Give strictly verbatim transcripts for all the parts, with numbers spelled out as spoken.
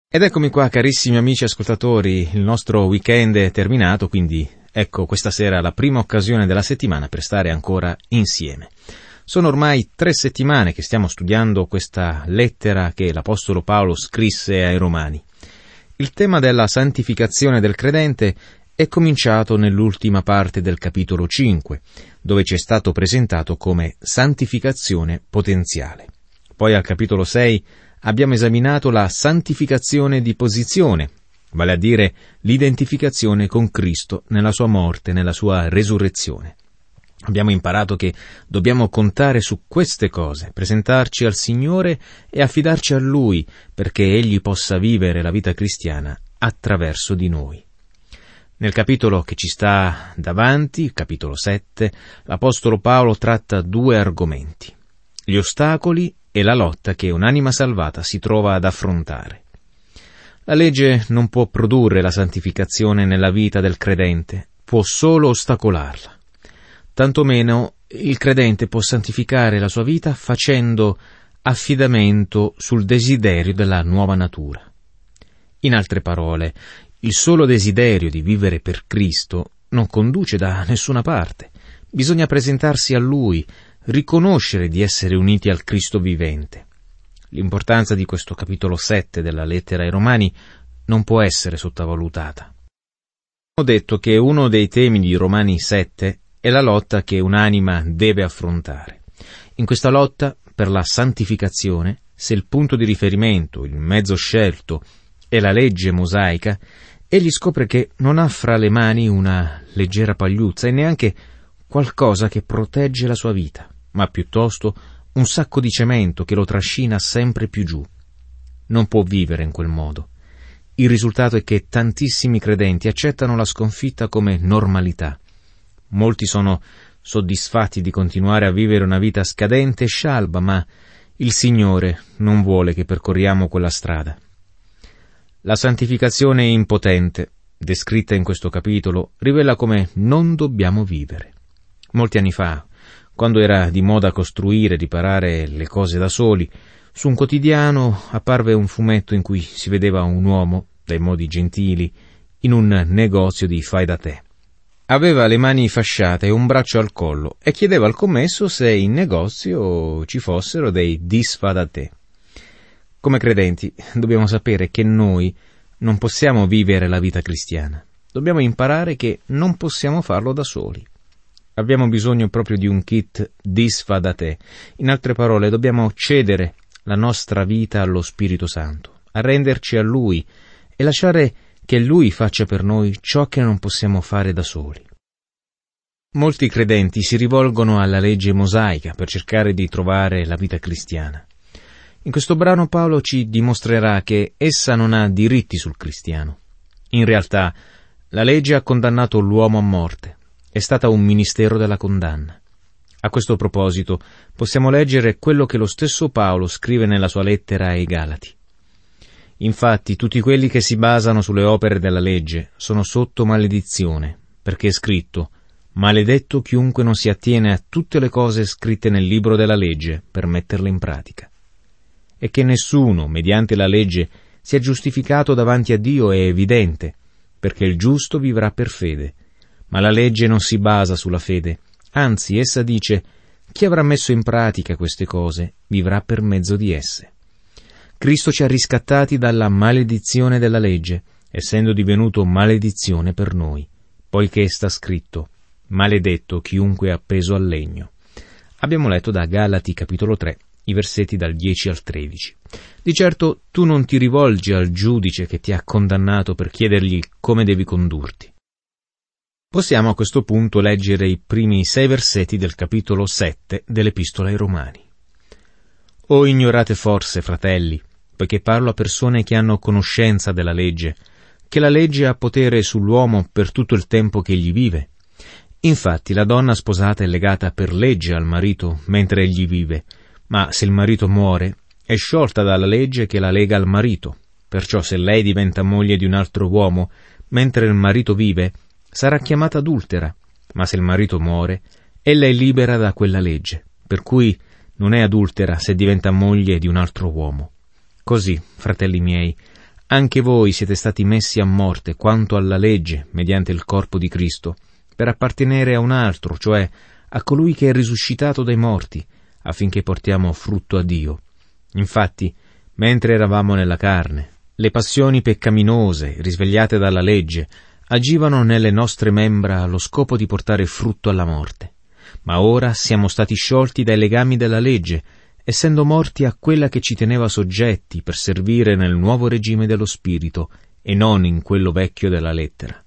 Ed eccomi qua, carissimi amici ascoltatori, il nostro weekend è terminato, quindi ecco questa sera la prima occasione della settimana per stare ancora insieme. Sono ormai tre settimane che stiamo studiando questa lettera che l'Apostolo Paolo scrisse ai Romani. Il tema della santificazione del credente è cominciato nell'ultima parte del capitolo cinque, dove ci è stato presentato come santificazione potenziale. Poi al capitolo sei abbiamo esaminato la santificazione di posizione, vale a dire l'identificazione con Cristo nella sua morte, nella sua resurrezione. Abbiamo imparato che dobbiamo contare su queste cose, presentarci al Signore e affidarci a Lui perché Egli possa vivere la vita cristiana attraverso di noi. Nel capitolo che ci sta davanti, capitolo sette, l'Apostolo Paolo tratta due argomenti: gli ostacoli e la lotta che un'anima salvata si trova ad affrontare. La legge non può produrre la santificazione nella vita del credente, può solo ostacolarla. Tantomeno il credente può santificare la sua vita facendo affidamento sul desiderio della nuova natura. In altre parole, il solo desiderio di vivere per Cristo non conduce da nessuna parte. Bisogna presentarsi a Lui, riconoscere di essere uniti al Cristo vivente. L'importanza di questo capitolo sette della lettera ai Romani non può essere sottovalutata. Ho detto che uno dei temi di Romani sette è la lotta che un'anima deve affrontare. In questa lotta per la santificazione, se il punto di riferimento, il mezzo scelto, è la legge mosaica, egli scopre che non ha fra le mani una leggera pagliuzza e neanche qualcosa che protegge la sua vita, ma piuttosto un sacco di cemento che lo trascina sempre più giù. Non può vivere in quel modo. Il risultato è che tantissimi credenti accettano la sconfitta come normalità. Molti sono soddisfatti di continuare a vivere una vita scadente e scialba, ma il Signore non vuole che percorriamo quella strada. La santificazione impotente, descritta in questo capitolo, rivela come non dobbiamo vivere. Molti anni fa, quando era di moda costruire e riparare le cose da soli, su un quotidiano apparve un fumetto in cui si vedeva un uomo, dai modi gentili, in un negozio di fai da te. Aveva le mani fasciate e un braccio al collo e chiedeva al commesso se in negozio ci fossero dei disfa da te. Come credenti dobbiamo sapere che noi non possiamo vivere la vita cristiana. Dobbiamo imparare che non possiamo farlo da soli. Abbiamo bisogno proprio di un kit disfa da te. In altre parole, dobbiamo cedere la nostra vita allo Spirito Santo, arrenderci a Lui e lasciare che Lui faccia per noi ciò che non possiamo fare da soli. Molti credenti si rivolgono alla legge mosaica per cercare di trovare la vita cristiana. In questo brano Paolo ci dimostrerà che essa non ha diritti sul cristiano. In realtà, la legge ha condannato l'uomo a morte. È stata un ministero della condanna. A questo proposito possiamo leggere quello che lo stesso Paolo scrive nella sua lettera ai Galati. Infatti tutti quelli che si basano sulle opere della legge sono sotto maledizione, perché è scritto: maledetto chiunque non si attiene a tutte le cose scritte nel libro della legge per metterle in pratica. E che nessuno, mediante la legge, sia giustificato davanti a Dio è evidente, perché il giusto vivrà per fede. Ma la legge non si basa sulla fede, anzi essa dice: chi avrà messo in pratica queste cose vivrà per mezzo di esse. Cristo ci ha riscattati dalla maledizione della legge, essendo divenuto maledizione per noi, poiché sta scritto: maledetto chiunque è appeso al legno. Abbiamo letto da Galati capitolo tre, i versetti dal dieci al tredici. Di certo tu non ti rivolgi al giudice che ti ha condannato per chiedergli come devi condurti. Possiamo a questo punto leggere i primi sei versetti del capitolo sette dell'Epistola ai Romani. O ignorate forse, fratelli, poiché parlo a persone che hanno conoscenza della legge, che la legge ha potere sull'uomo per tutto il tempo che egli vive. Infatti la donna sposata è legata per legge al marito mentre egli vive, ma se il marito muore è sciolta dalla legge che la lega al marito. Perciò se lei diventa moglie di un altro uomo mentre il marito vive, sarà chiamata adultera, ma se il marito muore, ella è libera da quella legge, per cui non è adultera se diventa moglie di un altro uomo. Così, fratelli miei, Anche voi siete stati messi a morte quanto alla legge, mediante il corpo di Cristo, per appartenere a un altro, cioè a colui che è risuscitato dai morti, affinché portiamo frutto a Dio. Infatti, mentre eravamo nella carne, le passioni peccaminose, risvegliate dalla legge, agivano nelle nostre membra allo scopo di portare frutto alla morte. Ma ora siamo stati sciolti dai legami della legge, essendo morti a quella che ci teneva soggetti per servire nel nuovo regime dello Spirito e non in quello vecchio della lettera.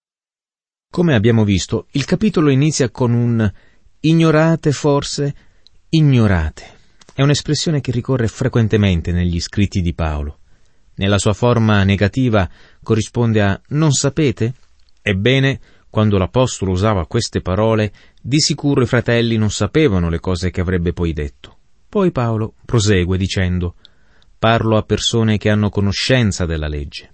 Come abbiamo visto, il capitolo inizia con un «ignorate forse, ignorate». È un'espressione che ricorre frequentemente negli scritti di Paolo. Nella sua forma negativa corrisponde a «non sapete?» Ebbene, quando l'Apostolo usava queste parole, di sicuro i fratelli non sapevano le cose che avrebbe poi detto. Poi Paolo prosegue dicendo: «Parlo a persone che hanno conoscenza della legge».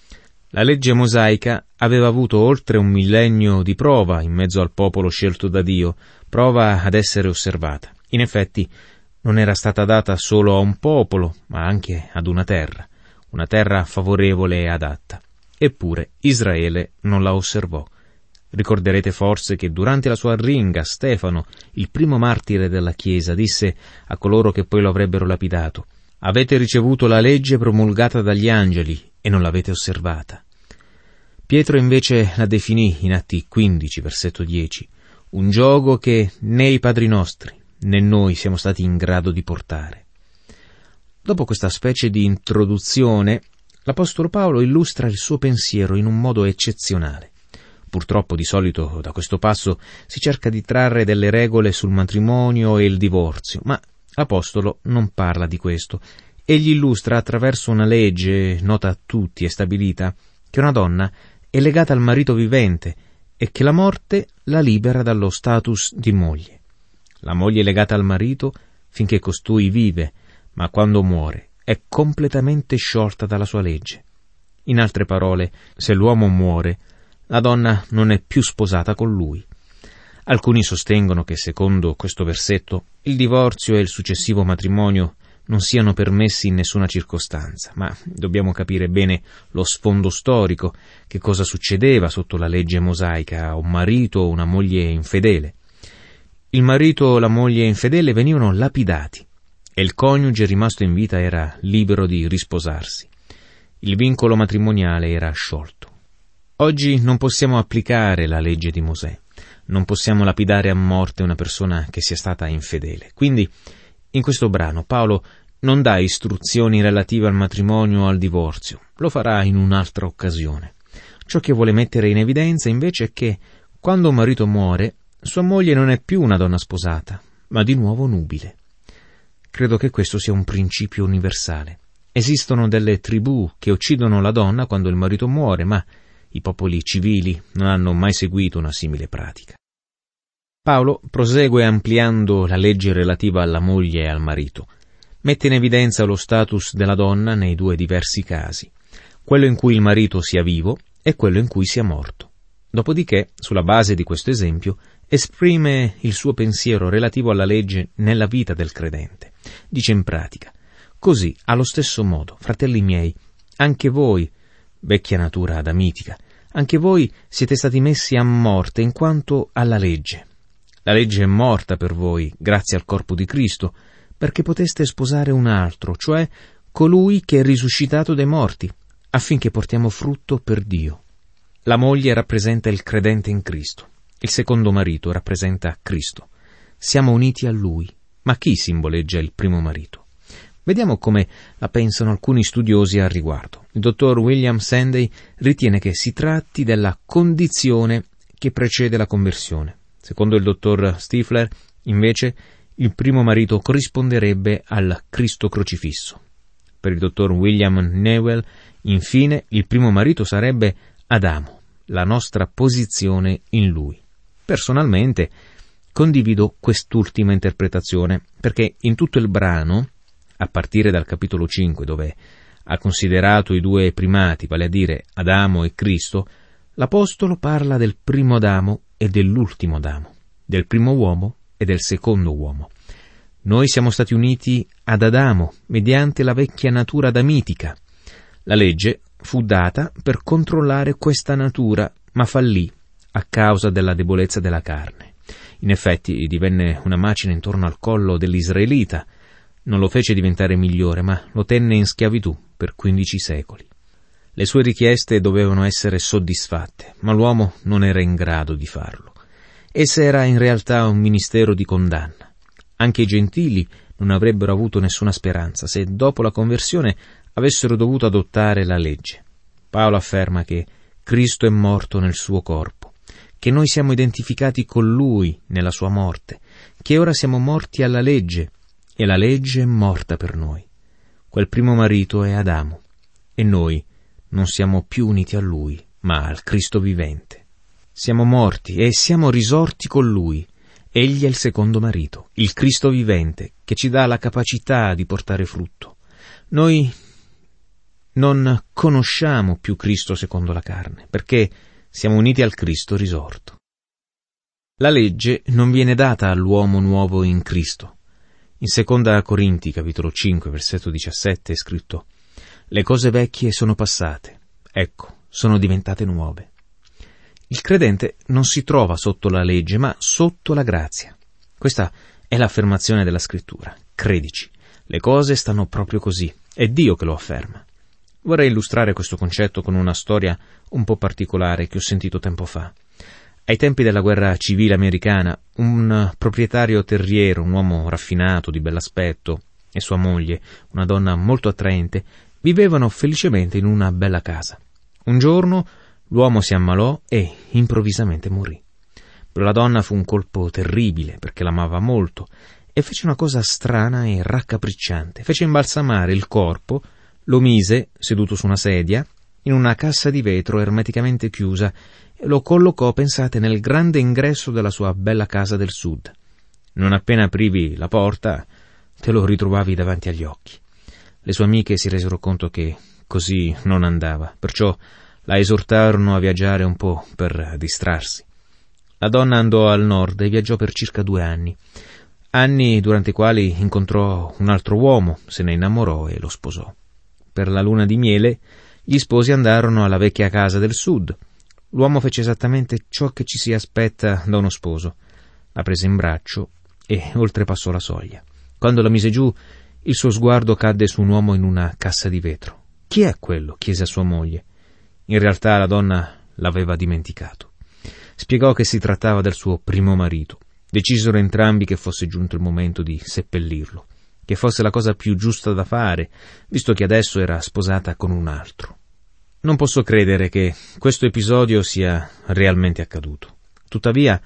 La legge mosaica aveva avuto oltre un millennio di prova in mezzo al popolo scelto da Dio, prova ad essere osservata. In effetti, non era stata data solo a un popolo, ma anche ad una terra, una terra favorevole e adatta. Eppure Israele non la osservò. Ricorderete forse che durante la sua arringa Stefano, il primo martire della Chiesa, disse a coloro che poi lo avrebbero lapidato: «Avete ricevuto la legge promulgata dagli angeli e non l'avete osservata». Pietro invece la definì in Atti quindici, versetto dieci, un giogo che né i padri nostri né noi siamo stati in grado di portare. Dopo questa specie di introduzione, l'Apostolo Paolo illustra il suo pensiero in un modo eccezionale. Purtroppo di solito da questo passo si cerca di trarre delle regole sul matrimonio e il divorzio, ma l'Apostolo non parla di questo. Egli illustra attraverso una legge nota a tutti e stabilita che una donna è legata al marito vivente e che la morte la libera dallo status di moglie. La moglie è legata al marito finché costui vive, ma quando muore è completamente sciolta dalla sua legge. In altre parole, se l'uomo muore, la donna non è più sposata con lui. Alcuni sostengono che, secondo questo versetto, il divorzio e il successivo matrimonio non siano permessi in nessuna circostanza, ma dobbiamo capire bene lo sfondo storico, che cosa succedeva sotto la legge mosaica a un marito o una moglie infedele. Il marito o la moglie infedele venivano lapidati e il coniuge rimasto in vita era libero di risposarsi. Il vincolo matrimoniale era sciolto. Oggi non possiamo applicare la legge di Mosè, non possiamo lapidare a morte una persona che sia stata infedele. Quindi, in questo brano, Paolo non dà istruzioni relative al matrimonio o al divorzio, lo farà in un'altra occasione. Ciò che vuole mettere in evidenza, invece, è che, quando un marito muore, sua moglie non è più una donna sposata, ma di nuovo nubile. Credo che questo sia un principio universale. Esistono delle tribù che uccidono la donna quando il marito muore, ma i popoli civili non hanno mai seguito una simile pratica. Paolo prosegue ampliando la legge relativa alla moglie e al marito. Mette in evidenza lo status della donna nei due diversi casi, quello in cui il marito sia vivo e quello in cui sia morto. Dopodiché, sulla base di questo esempio, esprime il suo pensiero relativo alla legge nella vita del credente. Dice in pratica: «Così, allo stesso modo, fratelli miei, anche voi, vecchia natura adamitica, anche voi siete stati messi a morte in quanto alla legge. La legge è morta per voi, grazie al corpo di Cristo, perché poteste sposare un altro, cioè colui che è risuscitato dai morti, affinché portiamo frutto per Dio». La moglie rappresenta il credente in Cristo. Il secondo marito rappresenta Cristo. Siamo uniti a Lui. Ma chi simboleggia il primo marito? Vediamo come la pensano alcuni studiosi al riguardo. Il dottor William Sanday ritiene che si tratti della condizione che precede la conversione. Secondo il dottor Stifler, invece, il primo marito corrisponderebbe al Cristo crocifisso. Per il dottor William Newell, infine, il primo marito sarebbe Adamo, la nostra posizione in Lui. Personalmente, condivido quest'ultima interpretazione, perché in tutto il brano, a partire dal capitolo cinque, dove ha considerato i due primati, vale a dire Adamo e Cristo, l'Apostolo parla del primo Adamo e dell'ultimo Adamo, del primo uomo e del secondo uomo. Noi siamo stati uniti ad Adamo mediante la vecchia natura adamitica. La legge fu data per controllare questa natura, ma fallì a causa della debolezza della carne. In effetti divenne una macina intorno al collo dell'israelita. Non lo fece diventare migliore, ma lo tenne in schiavitù per quindici secoli. Le sue richieste dovevano essere soddisfatte, ma l'uomo non era in grado di farlo. Essa era in realtà un ministero di condanna. Anche i gentili non avrebbero avuto nessuna speranza se dopo la conversione avessero dovuto adottare la legge. Paolo afferma che Cristo è morto nel suo corpo, che noi siamo identificati con Lui nella sua morte, che ora siamo morti alla legge e la legge è morta per noi. Quel primo marito è Adamo e noi non siamo più uniti a Lui, ma al Cristo vivente. Siamo morti e siamo risorti con Lui. Egli è il secondo marito, il Cristo vivente, che ci dà la capacità di portare frutto. Noi non conosciamo più Cristo secondo la carne, perché siamo uniti al Cristo risorto. La legge non viene data all'uomo nuovo in Cristo. In seconda Corinti, capitolo cinque, versetto diciassette, è scritto: «Le cose vecchie sono passate, ecco, sono diventate nuove». Il credente non si trova sotto la legge, ma sotto la grazia. Questa è l'affermazione della Scrittura. Credici, le cose stanno proprio così, è Dio che lo afferma. Vorrei illustrare questo concetto con una storia un po' particolare che ho sentito tempo fa. Ai tempi della guerra civile americana, un proprietario terriero, un uomo raffinato, di bell'aspetto, e sua moglie, una donna molto attraente, vivevano felicemente in una bella casa. Un giorno l'uomo si ammalò e improvvisamente morì. Per la donna fu un colpo terribile perché l'amava molto e fece una cosa strana e raccapricciante. Fece imbalsamare il corpo, lo mise, seduto su una sedia, in una cassa di vetro ermeticamente chiusa e lo collocò, pensate, nel grande ingresso della sua bella casa del sud. Non appena aprivi la porta, te lo ritrovavi davanti agli occhi. Le sue amiche si resero conto che così non andava, perciò la esortarono a viaggiare un po' per distrarsi. La donna andò al nord e viaggiò per circa due anni, anni durante i quali incontrò un altro uomo, se ne innamorò e lo sposò. Per la luna di miele gli sposi andarono alla vecchia casa del sud. L'uomo fece esattamente ciò che ci si aspetta da uno sposo. La prese in braccio e oltrepassò la soglia. Quando la mise giù, il suo sguardo cadde su un uomo in una cassa di vetro. «Chi è quello?» chiese a sua moglie. In realtà la donna l'aveva dimenticato. Spiegò che si trattava del suo primo marito. Decisero entrambi che fosse giunto il momento di seppellirlo, che fosse la cosa più giusta da fare, visto che adesso era sposata con un altro. Non posso credere che questo episodio sia realmente accaduto. Tuttavia,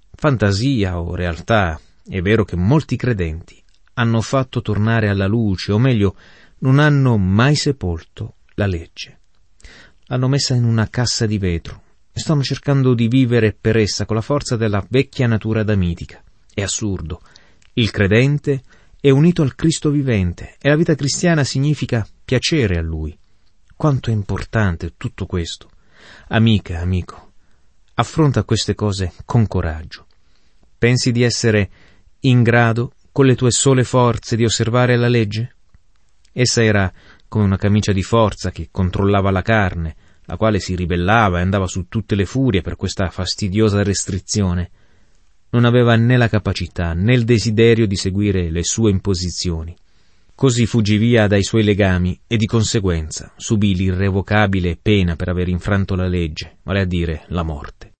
fantasia o realtà, è vero che molti credenti hanno fatto tornare alla luce, o meglio, non hanno mai sepolto la legge. L'hanno messa in una cassa di vetro e stanno cercando di vivere per essa con la forza della vecchia natura adamitica. È assurdo. Il credente è unito al Cristo vivente e la vita cristiana significa piacere a Lui. Quanto è importante tutto questo. Amica, amico, affronta queste cose con coraggio. Pensi di essere in grado, con le tue sole forze, di osservare la legge? Essa era come una camicia di forza che controllava la carne, la quale si ribellava e andava su tutte le furie per questa fastidiosa restrizione. Non aveva né la capacità né il desiderio di seguire le sue imposizioni. Così fuggì via dai suoi legami e di conseguenza subì l'irrevocabile pena per aver infranto la legge, vale a dire la morte.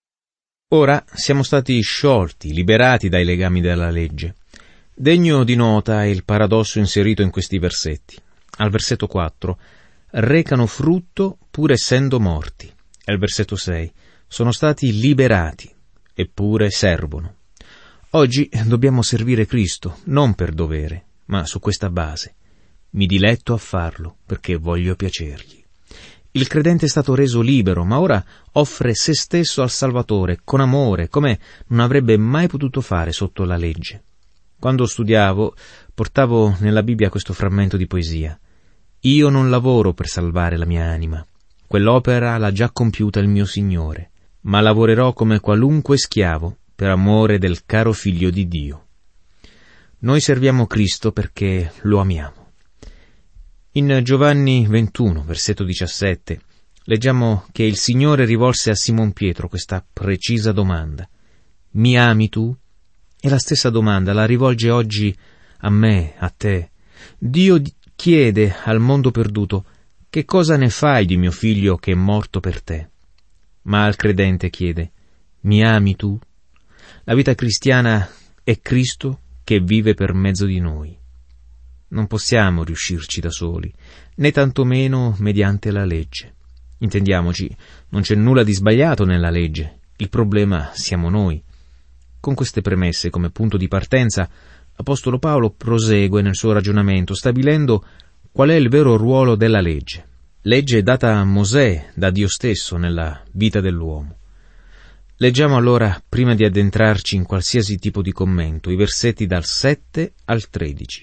Ora siamo stati sciolti, liberati dai legami della legge. Degno di nota è il paradosso inserito in questi versetti. Al versetto quattro, recano frutto pur essendo morti. E al versetto sei, sono stati liberati, eppure servono. Oggi dobbiamo servire Cristo, non per dovere, ma su questa base. Mi diletto a farlo, perché voglio piacergli. Il credente è stato reso libero, ma ora offre se stesso al Salvatore, con amore, come non avrebbe mai potuto fare sotto la legge. Quando studiavo, portavo nella Bibbia questo frammento di poesia. Io non lavoro per salvare la mia anima. Quell'opera l'ha già compiuta il mio Signore, ma lavorerò come qualunque schiavo per amore del caro Figlio di Dio. Noi serviamo Cristo perché lo amiamo. In Giovanni ventuno, versetto diciassette, leggiamo che il Signore rivolse a Simon Pietro questa precisa domanda: mi ami tu? E la stessa domanda la rivolge oggi a me, a te. Dio chiede al mondo perduto: che cosa ne fai di mio figlio che è morto per te? Ma al credente chiede: mi ami tu? La vita cristiana è Cristo che vive per mezzo di noi. Non possiamo riuscirci da soli, né tantomeno mediante la legge. Intendiamoci, non c'è nulla di sbagliato nella legge, il problema siamo noi. Con queste premesse come punto di partenza, l'Apostolo Paolo prosegue nel suo ragionamento, stabilendo qual è il vero ruolo della legge. Legge data a Mosè da Dio stesso nella vita dell'uomo. Leggiamo allora, prima di addentrarci in qualsiasi tipo di commento, i versetti dal sette al tredici.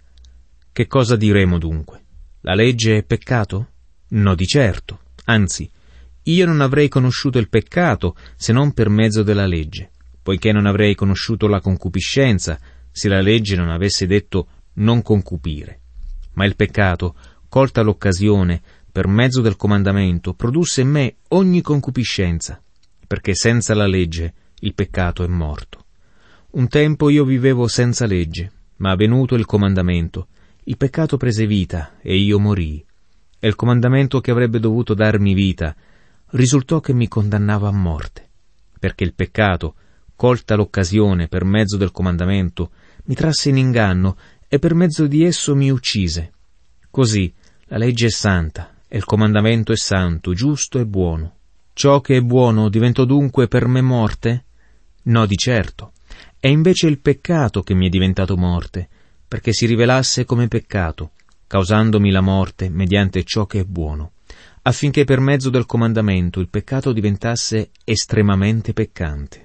Che cosa diremo dunque? La legge è peccato? No, di certo. Anzi, io non avrei conosciuto il peccato se non per mezzo della legge, poiché non avrei conosciuto la concupiscenza se la legge non avesse detto non concupire. Ma il peccato, colta l'occasione, per mezzo del comandamento, produsse in me ogni concupiscenza, perché senza la legge il peccato è morto. Un tempo io vivevo senza legge, ma venuto il comandamento, il peccato prese vita e io morii. E il comandamento che avrebbe dovuto darmi vita risultò che mi condannava a morte, perché il peccato, colta l'occasione per mezzo del comandamento, mi trasse in inganno e per mezzo di esso mi uccise. Così la legge è santa e il comandamento è santo, giusto e buono. Ciò che è buono diventò dunque per me morte? No, di certo. È invece il peccato che mi è diventato morte, perché si rivelasse come peccato, causandomi la morte mediante ciò che è buono, affinché per mezzo del comandamento il peccato diventasse estremamente peccante.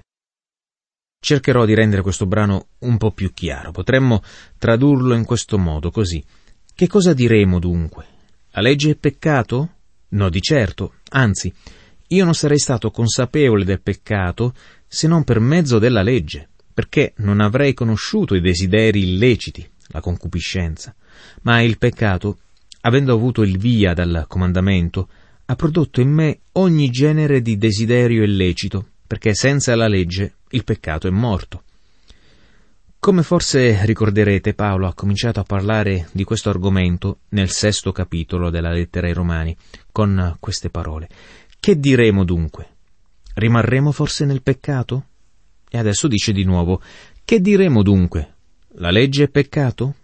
Cercherò di rendere questo brano un po' più chiaro. Potremmo tradurlo in questo modo, così. Che cosa diremo dunque? La legge è peccato? No, di certo. Anzi, io non sarei stato consapevole del peccato se non per mezzo della legge, perché non avrei conosciuto i desideri illeciti, la concupiscenza. Ma il peccato, avendo avuto il via dal comandamento, ha prodotto in me ogni genere di desiderio illecito, perché senza la legge il peccato è morto. Come forse ricorderete, Paolo ha cominciato a parlare di questo argomento nel sesto capitolo della lettera ai Romani, con queste parole: che diremo dunque? Rimarremo forse nel peccato? E adesso dice di nuovo: che diremo dunque? La legge è peccato?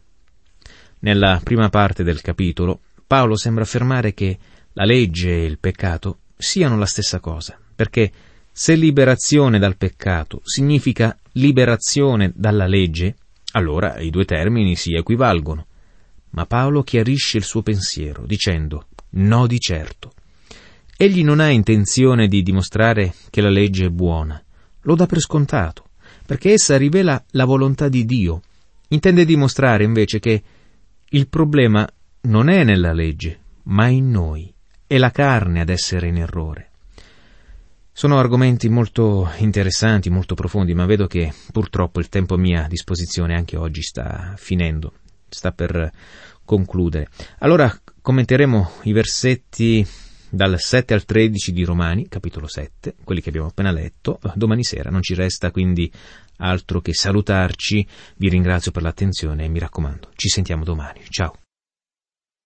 Nella prima parte del capitolo, Paolo sembra affermare che la legge e il peccato siano la stessa cosa, perché se liberazione dal peccato significa liberazione dalla legge, allora i due termini si equivalgono. Ma Paolo chiarisce il suo pensiero, dicendo: no, di certo. Egli non ha intenzione di dimostrare che la legge è buona, lo dà per scontato, perché essa rivela la volontà di Dio. Intende dimostrare invece che il problema non è nella legge, ma in noi. È la carne ad essere in errore. Sono argomenti molto interessanti, molto profondi, ma vedo che purtroppo il tempo a mia disposizione anche oggi sta finendo, sta per concludere. Allora commenteremo i versetti dal sette al tredici di Romani, capitolo sette, quelli che abbiamo appena letto, domani sera. Non ci resta quindi altro che salutarci. Vi ringrazio per l'attenzione e mi raccomando, ci sentiamo domani. Ciao.